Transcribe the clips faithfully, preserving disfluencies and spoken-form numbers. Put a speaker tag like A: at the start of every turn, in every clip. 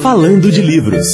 A: Falando de Livros.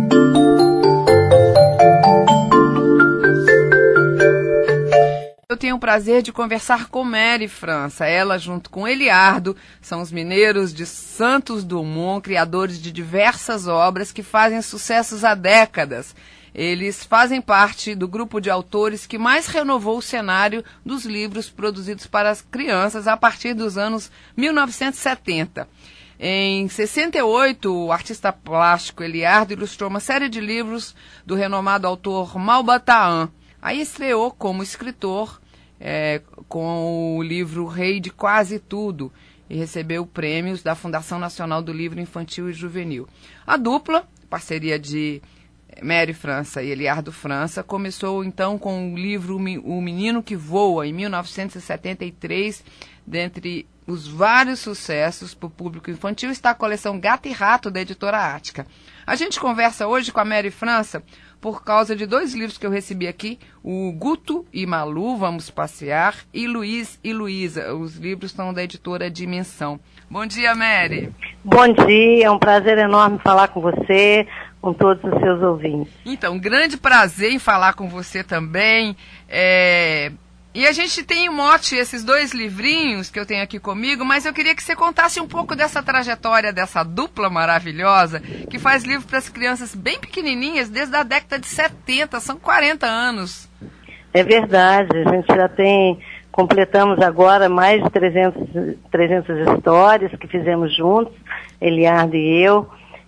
B: Eu tenho o prazer de conversar com Mary França. Ela, junto com Eliardo, são os mineiros de Santos Dumont, criadores de diversas obras que fazem sucessos há décadas. Eles fazem parte do grupo de autores que mais renovou o cenário dos livros produzidos para as crianças a partir dos anos mil novecentos e setenta. Em sessenta e oito, o artista plástico Eliardo ilustrou uma série de livros do renomado autor Malbataan. Aí estreou como escritor é, com o livro Rei de Quase Tudo e recebeu prêmios da Fundação Nacional do Livro Infantil e Juvenil. A dupla, parceria de Mary França e Eliardo França, começou então com o livro O Menino que Voa, em mil novecentos e setenta e três. Dentre os vários sucessos para o público infantil está a coleção Gato e Rato, da editora Ática. A gente conversa hoje com a Mary França por causa de dois livros que eu recebi aqui, o Guto e Malu, Vamos Passear, e Luiz e Luísa. Os livros são da editora Dimensão. Bom dia, Mary.
C: Bom dia, é um prazer enorme falar com você, com todos os seus ouvintes.
B: Então, grande prazer em falar com você também. É... E a gente tem em mote esses dois livrinhos que eu tenho aqui comigo, mas eu queria que você contasse um pouco dessa trajetória dessa dupla maravilhosa que faz livro para as crianças bem pequenininhas desde a década de setenta, são quarenta anos.
C: É verdade, a gente já tem, completamos agora mais de trezentas histórias que fizemos juntos, Eliardo e eu,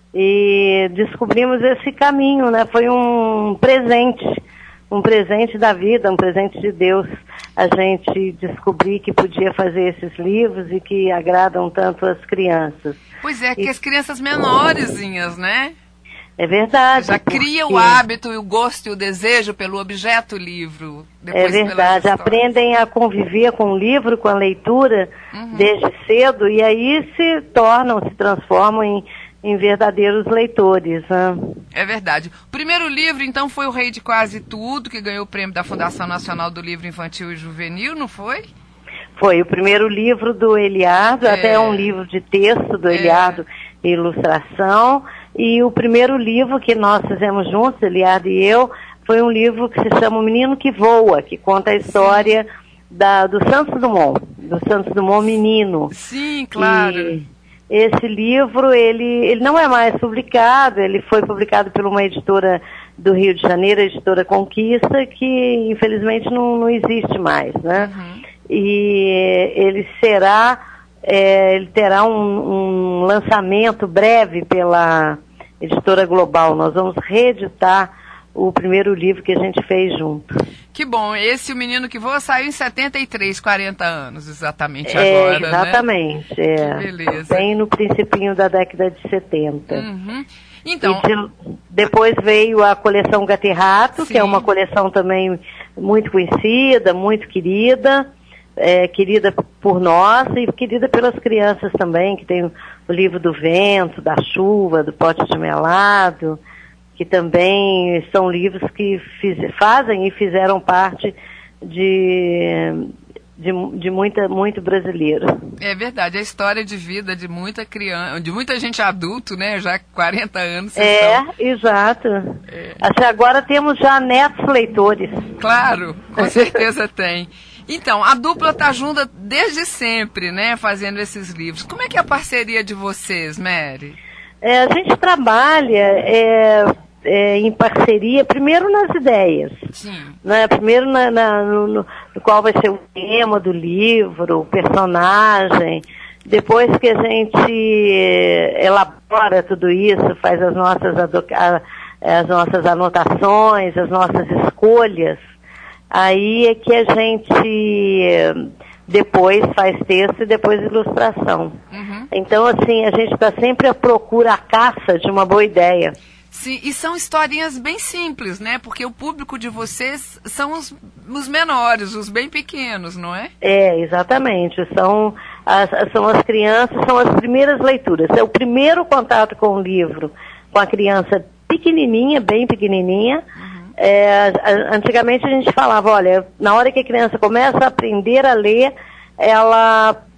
C: e descobrimos esse caminho, né? Foi um presente. Um presente da vida, um presente de Deus, a gente descobrir que podia fazer esses livros e que agradam tanto as crianças.
B: Pois é, que e... as crianças menorzinhas, né?
C: É verdade.
B: Já cria porque... o hábito, o gosto e o desejo pelo objeto livro.
C: É verdade, aprendem a conviver com o livro, com a leitura, uhum. desde cedo, e aí se tornam, se transformam em em verdadeiros leitores. Né?
B: É verdade. O primeiro livro, então, foi O Rei de Quase Tudo, que ganhou o prêmio da Fundação Nacional do Livro Infantil e Juvenil, não foi?
C: Foi o primeiro livro do Eliardo, é. até um livro de texto do é. Eliardo e ilustração, e o primeiro livro que nós fizemos juntos, Eliardo e eu, foi um livro que se chama O Menino que Voa, que conta a história da, do Santos Dumont, do Santos Dumont menino.
B: Sim, claro.
C: E esse livro, ele, ele não é mais publicado, ele foi publicado por uma editora do Rio de Janeiro, a editora Conquista, que infelizmente não, não existe mais, né? Uhum. E ele será, é, ele terá um, um lançamento breve pela editora Global. Nós vamos reeditar o primeiro livro que a gente fez junto.
B: Que bom, esse O Menino que Voa saiu em setenta e três, quarenta anos, exatamente
C: é,
B: agora,
C: exatamente,
B: né?
C: É.
B: Que beleza.
C: Bem no principinho da década de setenta.
B: Uhum. Então...
C: E de, depois veio a coleção Gato e Rato,
B: Sim.
C: que é uma coleção também muito conhecida, muito querida, é, querida por nós e querida pelas crianças também, que tem o livro do vento, da chuva, do pote de melado, que também são livros que fiz, fazem e fizeram parte de, de, de muita, muito brasileiro.
B: É verdade, a história de vida de muita criança, de muita gente adulto, né? Já quarenta anos.
C: É,
B: estão...
C: exato. É. Até agora temos já netos leitores.
B: Claro, com certeza tem. Então, a dupla está junta desde sempre, né? Fazendo esses livros. Como é que é a parceria de vocês, Mary?
C: É, a gente trabalha é, é, em parceria, primeiro nas ideias. Sim. Né? Primeiro na, na, no, no qual vai ser o tema do livro, o personagem. Depois que a gente elabora tudo isso, faz as nossas, as nossas anotações, as nossas escolhas, aí é que a gente... depois faz texto e depois ilustração. Uhum. Então, assim, a gente está sempre à procura, à caça de uma boa ideia.
B: Sim, e são historinhas bem simples, né? Porque o público de vocês são os, os menores, os bem pequenos, não é?
C: É, exatamente. São as, são as crianças, são as primeiras leituras. É o primeiro contato com o livro, com a criança pequenininha, bem pequenininha. Uhum. É, antigamente a gente falava, olha, na hora que a criança começa a aprender a ler, ela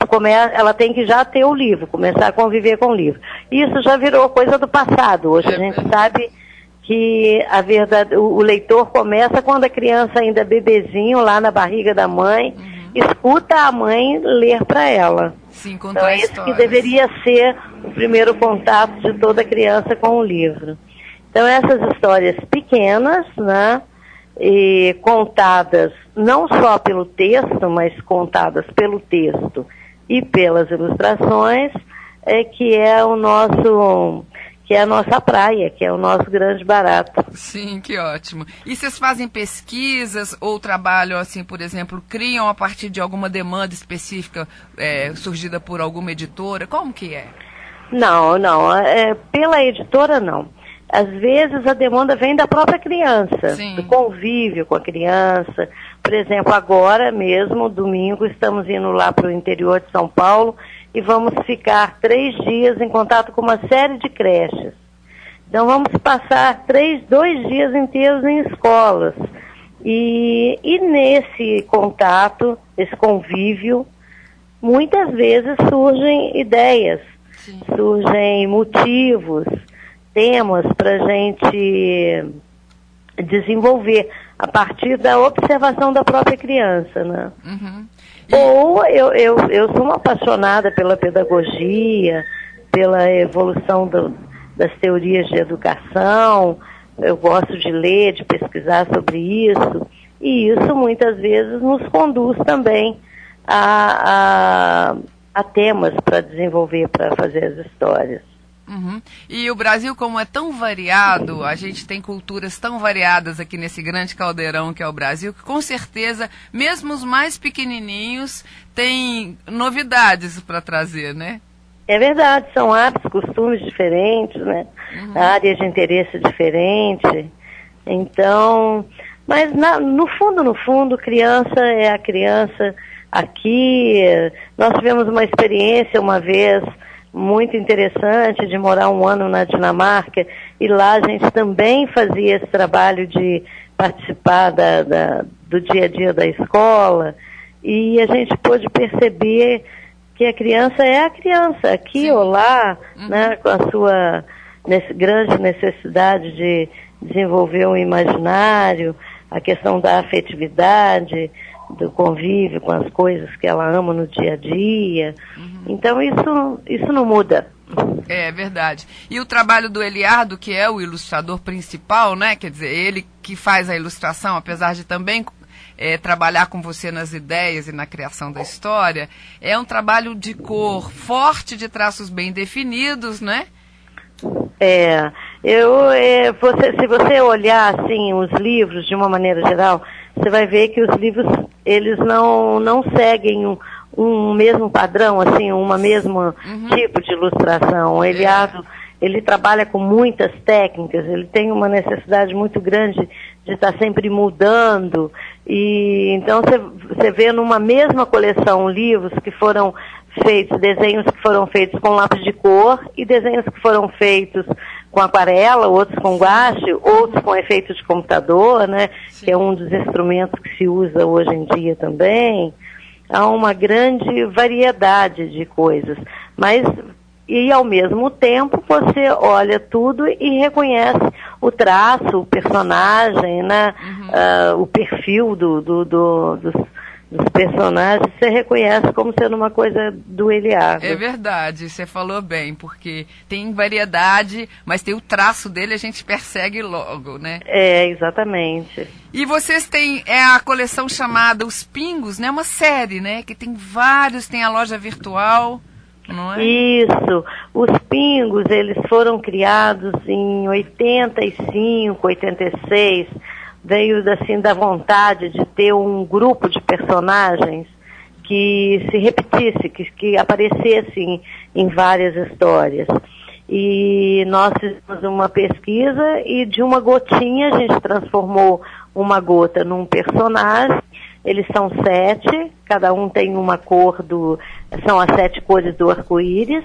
C: come, ela tem que já ter o livro, começar a conviver com o livro. Isso já virou coisa do passado. Hoje a gente sabe que a verdade, o, o leitor começa quando a criança ainda é bebezinho, lá na barriga da mãe, uhum. escuta a mãe ler para ela.
B: Sim,
C: então é isso que deveria ser o primeiro contato de toda criança com o livro. Então essas histórias pequenas, né, e contadas não só pelo texto, mas contadas pelo texto e pelas ilustrações, é que é o nosso... que é a nossa praia, que é o nosso grande barato.
B: Sim, que ótimo. E vocês fazem pesquisas ou trabalham, assim, por exemplo, criam a partir de alguma demanda específica é, surgida por alguma editora? Como que é?
C: Não, não. É, pela editora, não. Às vezes a demanda vem da própria criança, Sim. do convívio com a criança. Por exemplo, agora mesmo, domingo, estamos indo lá para o interior de São Paulo e vamos ficar três dias em contato com uma série de creches. Então vamos passar três, dois dias inteiros em escolas. E, e nesse contato, esse convívio, muitas vezes surgem ideias, Sim. surgem motivos, temas para a gente desenvolver a partir da observação da própria criança, né?
B: Uhum.
C: Ou eu, eu, eu sou uma apaixonada pela pedagogia, pela evolução do, das teorias de educação, eu gosto de ler, de pesquisar sobre isso, e isso muitas vezes nos conduz também a, a, a temas para desenvolver, para fazer as histórias.
B: Uhum. E o Brasil, como é tão variado, a gente tem culturas tão variadas aqui nesse grande caldeirão que é o Brasil, que com certeza, mesmo os mais pequenininhos, têm novidades para trazer, né?
C: É verdade, são hábitos, costumes diferentes, né? Uhum. Áreas de interesse diferentes. Então, mas na, no fundo, no fundo, criança é a criança. Aqui, nós tivemos uma experiência uma vez muito interessante de morar um ano na Dinamarca, e lá a gente também fazia esse trabalho de participar da, da, do dia a dia da escola, e a gente pôde perceber que a criança é a criança, aqui Sim. ou lá, uhum. né, com a sua nesse, grande necessidade de desenvolver um imaginário, a questão da afetividade, do convívio com as coisas que ela ama no dia a dia. Uhum. Então isso, isso não muda.
B: É verdade. E o trabalho do Eliardo, que é o ilustrador principal, né? Quer dizer, ele que faz a ilustração, apesar de também é, trabalhar com você nas ideias e na criação da história, é um trabalho de cor forte, de traços bem definidos, né?
C: É, eu, é, você, se você olhar assim os livros de uma maneira geral, você vai ver que os livros, eles não, não seguem um, um mesmo padrão, assim, uma mesma uhum. tipo de ilustração. O Eliardo, é. ele trabalha com muitas técnicas, ele tem uma necessidade muito grande de estar sempre mudando, e então você vê numa mesma coleção livros que foram feitos, desenhos que foram feitos com lápis de cor e desenhos que foram feitos com aquarela, outros com guache, outros com efeito de computador, né, Sim. que é um dos instrumentos que se usa hoje em dia também. Há uma grande variedade de coisas, mas e ao mesmo tempo você olha tudo e reconhece o traço, o personagem, né, uhum. uh, o perfil do, do, do, dos, dos personagens, você reconhece como sendo uma coisa do Eliardo.
B: É verdade, você falou bem, porque tem variedade, mas tem o traço dele, a gente persegue logo, né?
C: É, exatamente.
B: E vocês têm é a coleção chamada Os Pingos, né? Uma série, né? Que tem vários, tem a loja virtual, não é?
C: Isso. Os Pingos, eles foram criados em oitenta e cinco, oitenta e seis, veio assim da vontade de ter um grupo de personagens que se repetisse, que, que aparecesse em, em várias histórias. E nós fizemos uma pesquisa e de uma gotinha a gente transformou uma gota num personagem. Eles são sete, cada um tem uma cor do... São as sete cores do arco-íris.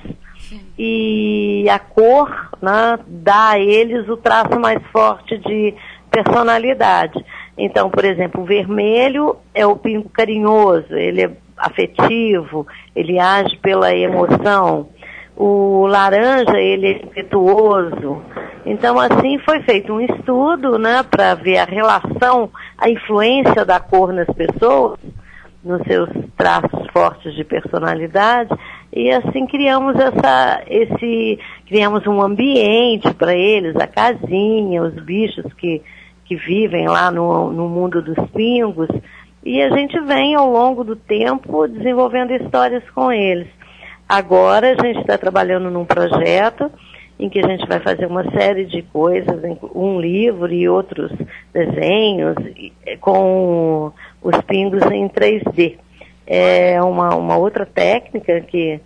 C: E a cor, né, dá a eles o traço mais forte de personalidade. Então, por exemplo, o vermelho é o pingo carinhoso, ele é afetivo, ele age pela emoção. O laranja, ele é impetuoso. Então, assim, foi feito um estudo, né, para ver a relação, a influência da cor nas pessoas, nos seus traços fortes de personalidade, e assim criamos essa, esse, criamos um ambiente para eles, a casinha, os bichos que, que vivem lá no, no mundo dos pingos, e a gente vem ao longo do tempo desenvolvendo histórias com eles. Agora a gente está trabalhando num projeto em que a gente vai fazer uma série de coisas, um livro e outros desenhos com os pingos em três D. É uma, uma outra técnica que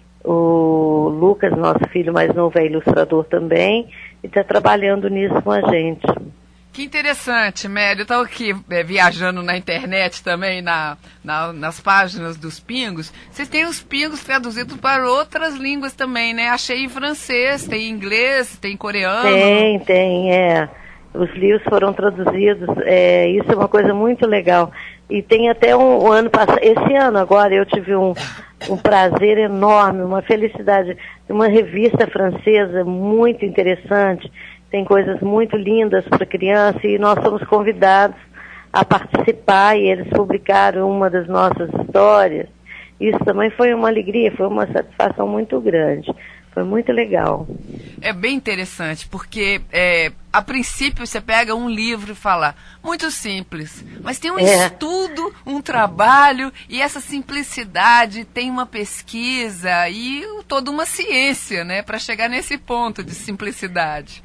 C: o Lucas, nosso filho mais novo, é ilustrador também, e está trabalhando nisso com a gente.
B: Que interessante, Mary. Eu estava aqui é, viajando na internet também, na, na, nas páginas dos pingos. Vocês têm os pingos traduzidos para outras línguas também, né? Achei em francês, tem em inglês, tem em coreano.
C: Tem, tem, é. Os livros foram traduzidos, é, isso é uma coisa muito legal. E tem até um, um ano passado, esse ano agora, eu tive um, um prazer enorme, uma felicidade, de uma revista francesa muito interessante. Tem coisas muito lindas para criança e nós somos convidados a participar e eles publicaram uma das nossas histórias. Isso também foi uma alegria, foi uma satisfação muito grande. Foi muito legal.
B: É bem interessante, porque é, a princípio você pega um livro e fala, muito simples, mas tem um é. estudo, um trabalho, e essa simplicidade tem uma pesquisa e toda uma ciência, né, para chegar nesse ponto de simplicidade.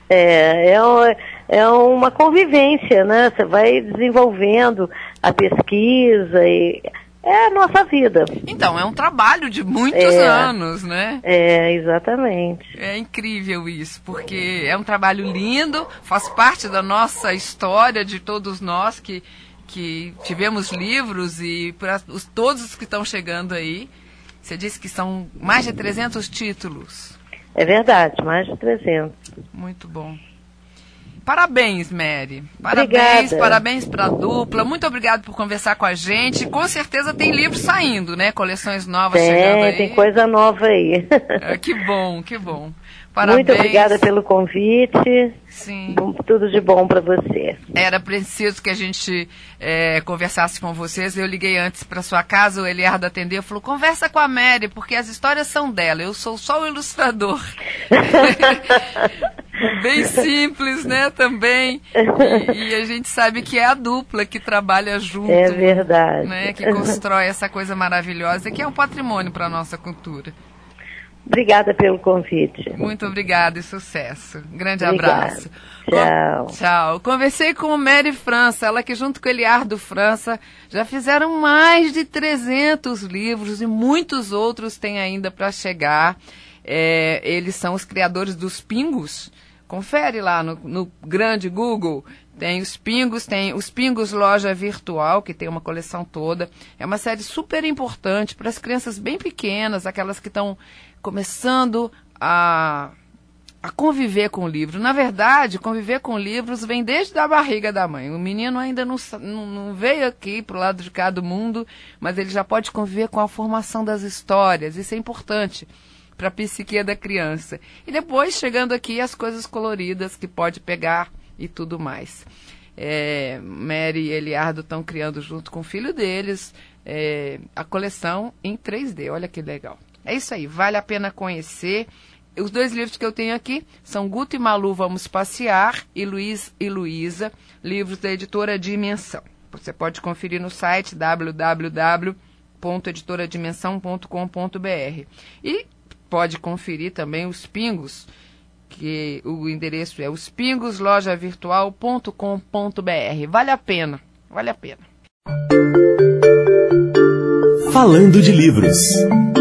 C: É, é, é uma convivência, né? Você vai desenvolvendo a pesquisa e é a nossa vida.
B: Então, é um trabalho de muitos é, anos, né?
C: É, exatamente.
B: É incrível isso, porque é um trabalho lindo, faz parte da nossa história, de todos nós que, que tivemos livros e para os, todos os que estão chegando aí. Você disse que são mais de trezentos títulos.
C: É verdade, mais de trezentos.
B: Muito bom. Parabéns, Mary. Parabéns,
C: Obrigada.
B: Parabéns para a dupla. Muito obrigado por conversar com a gente. Com certeza tem livros saindo, né? Coleções novas
C: tem,
B: chegando aí.
C: Tem coisa nova aí.
B: É, que bom, que bom. Parabéns.
C: Muito obrigada pelo convite.
B: Sim.
C: Tudo de bom para você.
B: Era preciso que a gente é, conversasse com vocês. Eu liguei antes para sua casa, o Eliardo atendeu e falou, conversa com a Mary, porque as histórias são dela. Eu sou só o ilustrador. Bem simples, né, também. E, e a gente sabe que é a dupla que trabalha junto.
C: É verdade.
B: Né, que constrói essa coisa maravilhosa, que é um patrimônio para a nossa cultura.
C: Obrigada pelo convite.
B: Muito obrigada e sucesso. Grande
C: Obrigada.
B: abraço.
C: Tchau.
B: Tchau. Conversei com Mary França, ela que junto com Eliardo França já fizeram mais de trezentos livros e muitos outros têm ainda para chegar. É, eles são os criadores dos Pingos. Confere lá no, no grande Google. Tem os Pingos, tem os Pingos Loja Virtual, que tem uma coleção toda. É uma série super importante para as crianças bem pequenas, aquelas que estão começando a, a conviver com o livro. Na verdade, conviver com livros vem desde a barriga da mãe. O menino ainda não, não, não veio aqui para o lado de cá do mundo, mas ele já pode conviver com a formação das histórias. Isso é importante para a psique da criança. E depois, chegando aqui, as coisas coloridas que pode pegar e tudo mais. É, Mary e Eliardo estão criando junto com o filho deles é, a coleção em três D. Olha que legal. É isso aí, vale a pena conhecer. Os dois livros que eu tenho aqui são Guto e Malu Vamos Passear e Luiz e Luísa, livros da editora Dimensão. Você pode conferir no site w w w ponto editora dimensão ponto com ponto b r. E pode conferir também os Pingos, que o endereço é os pingos loja virtual ponto com ponto b r. Vale a pena, vale a pena.
A: Falando de livros.